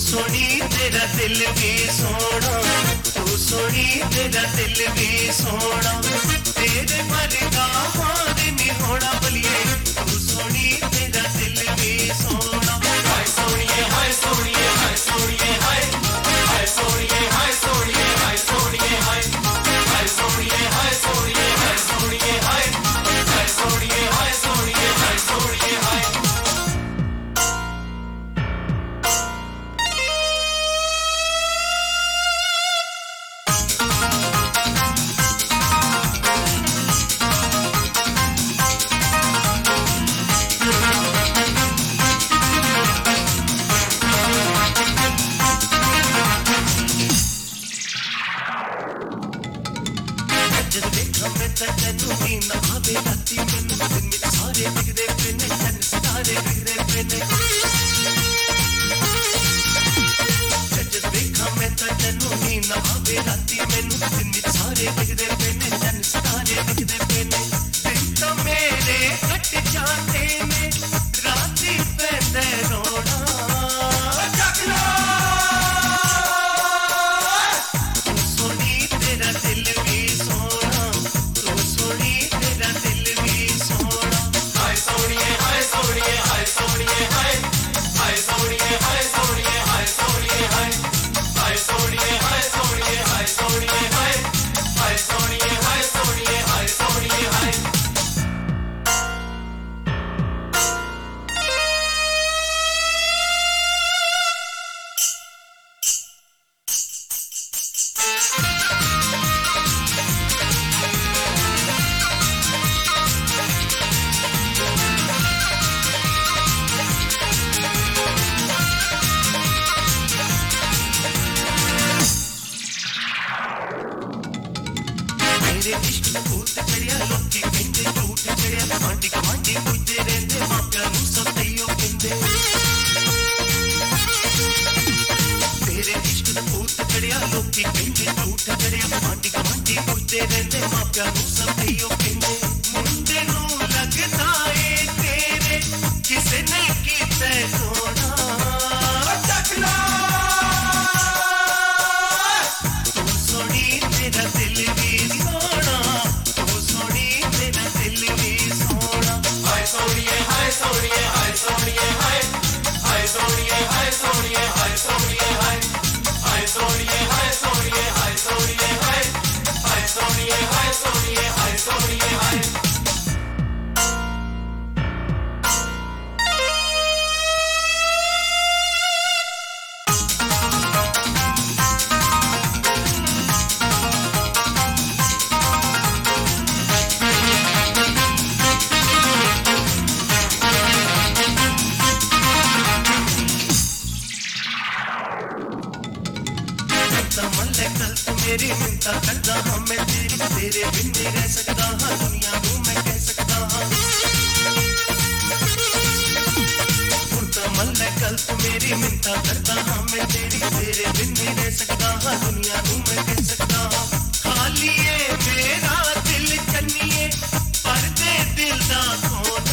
सोनी तेरा दिल भी सोना, तू सोनी तेरा दिल भी सोना, तेरे मरदा हार नहीं होना बलिए, तू सोनी तेरा दिल भी सोना। हाय सोनिए हाय सोनिए हाय सोनिए हाय, हाय सोनिए हाय सोनिए हाय सोनिए हाय, हाय सोनिए हाय सोनिए हाय सोनिए हाय, हाय सोनिए हाय सोनिए हाय सोनिए हाय। तेनू नींद आवे राती मैनू दिन विच सारे दिखदे पिने चन्न सितारे दिखदे पिने, जद देखा मैं तेनू नींद आवे राती मैनू दिन विच सारे दिखदे पिने चन्न सितारे दिखदे पिने, दिन तो मेरे कट जाते ने राती पैंदे रोना जगना, तू सोनी तेरा दिल भी सोना, सोनी तेरा दिल भी सोना। हाय सोनिए हाय सोनिए हाय सोनिए हाय, हाय सोनिए हाय सोनिए हाय सोनिए हाय, हाय सोनिए हाय सोनिए हाय सोनिए हाय, हाय सोनिए हाय सोनिए हाय सोनिए हाय। तेरे इश्क दा भूत चढ़िया लोकी कहंदे झूठ चढ़िया आंटी कमांडी पुछदे रहंदे मापियां नूं सब तैयो कहंदे, तेरे इश्क दा भूत चढ़िया लोकी कहंदे झूठ चढ़िया आंटी कमांडी पुछदे रहंदे मापियां नूं सब तैयो कहंदे, मुंडे नूं लगदा ए तेरे किसे ने कीते सोना जगना, तू सोनी तेरा दिल भी सोना, तू सोनी तेरा दिल भी सोना। हाय सोनिए हाय सोनिए हाय सोनिए हाय, हाय सोनिए हाय सोनिए हाय सोनिए हाय, हाय सोनिए हाय सोनिए हाय सोनिए हाय, हाय सोनिए हाय सोनिए हाय सोनिए हाय। मेरी मिन्नता करदा हां मैं तेरी, तेरे बिन नहीं रह सकदा हां दुनिया नूं मैं कह सकदा हां, मुर्दा मन ले गलत मेरी मिन्नता करदा हां मैं तेरी, तेरे बिन नहीं रह सकदा हां दुनिया नूं मैं कह सकदा हां, खाली है मेरा दिल चन्निए पर दे दिल दा खोना